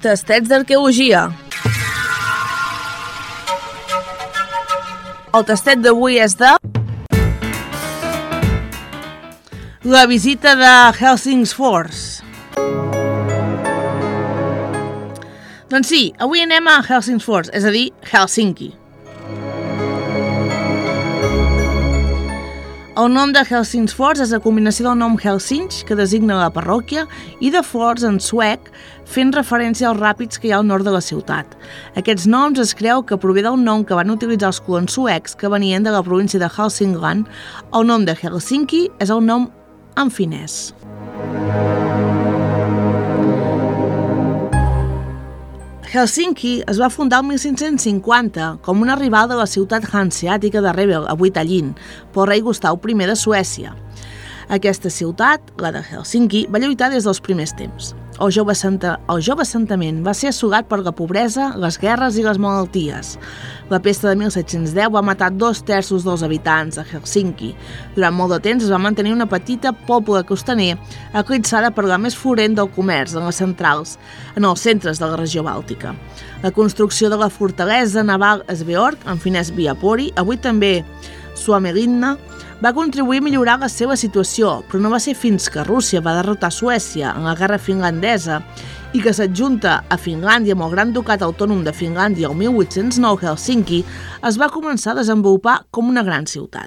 Tastets d'arqueologia. El tastet d'avui és de la visita de Helsingfors. Doncs sí, avui anem a Helsingfors, és a dir, Helsinki. El nom de Helsingfors és la combinació del nom Helsinki, que designa la parròquia, i de Fors en suec, fent referència als ràpids que hi ha al nord de la ciutat. Aquests noms es creu que prové del nom que van utilitzar els colons suecs que venien de la província de Hälsingland. El nom de Helsinki és el nom en finès. Helsinki es va fundar el 1550 com una rival de la ciutat hanseàtica de Rebel, avui Tallinn, pel rei Gustav I de Suècia. Aquesta ciutat, la de Helsinki, va lluitar des dels primers temps. El jove assentament va ser assolat per la pobresa, les guerres i les malalties. La pesta de 1710 va matar 2/3 dels habitants de Helsinki. Durant molt de temps es va mantenir una petita poble costaner eclipsada per la més florent del comerç en els centres de la regió bàltica. La construcció de la fortalesa naval Sveorg, en finès Viapori, avui també Suomenlinna, va contribuir a millorar la seva situació, però no va ser fins que Rússia va derrotar Suècia en la guerra finlandesa i que s'adjunta a Finlàndia amb el Gran Ducat Autònom de Finlàndia el 1809, Helsinki es va començar a desenvolupar com una gran ciutat.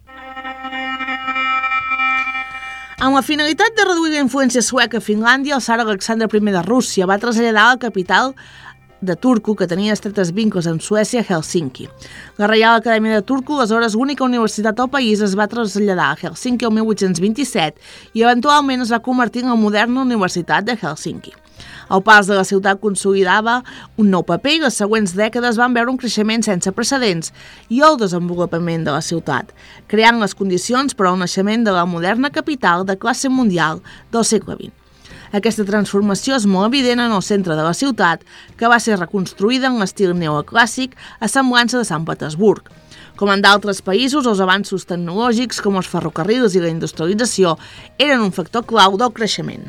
Amb la finalitat de reduir la influència sueca a Finlàndia, el tsar Alexandre I de Rússia va traslladar la capital de Turku, que tenia estretes vincles amb Suècia, a Helsinki. La Reial Acadèmia de Turku, aleshores única universitat del país, es va traslladar a Helsinki el 1827 i eventualment es va convertir en la moderna Universitat de Helsinki. El pas de la ciutat consolidava un nou paper i les següents dècades van veure un creixement sense precedents i el desenvolupament de la ciutat, creant les condicions per al naixement de la moderna capital de classe mundial del segle XX. Aquesta transformació és molt evident en el centre de la ciutat, que va ser reconstruïda en l'estil neoclàssic a semblança de Sant Petersburg. Com en d'altres països, els avanços tecnològics, com els ferrocarrils i la industrialització, eren un factor clau del creixement.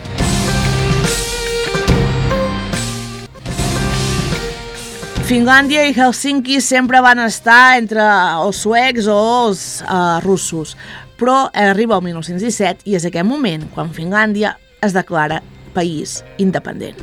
Finlàndia i Helsinki sempre van estar entre els suecs o els russos, però arriba el 1917 i és aquest moment quan Finlàndia es declara país independent.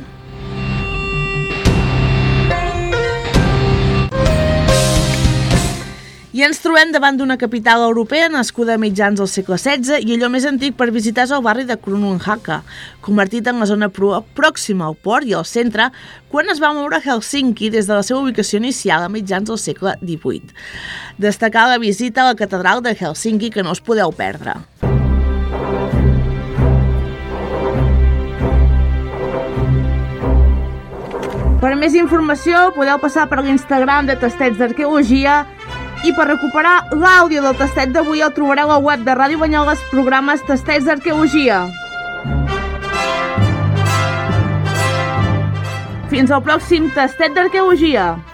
I ens trobem davant d'una capital europea nascuda a mitjans del segle XVI i allò més antic per visitar és el barri de Kruununhaka, convertit en la zona pròxima al port i al centre quan es va moure Helsinki des de la seva ubicació inicial a mitjans del segle XVIII. Destacar la visita a la catedral de Helsinki que no us podeu perdre. Per més informació podeu passar per l'Instagram de Tastets d'Arqueologia i per recuperar l'àudio del tastet d'avui el trobareu al web de Ràdio Banyoles, programes Tastets d'Arqueologia. Fins al pròxim Tastet d'Arqueologia.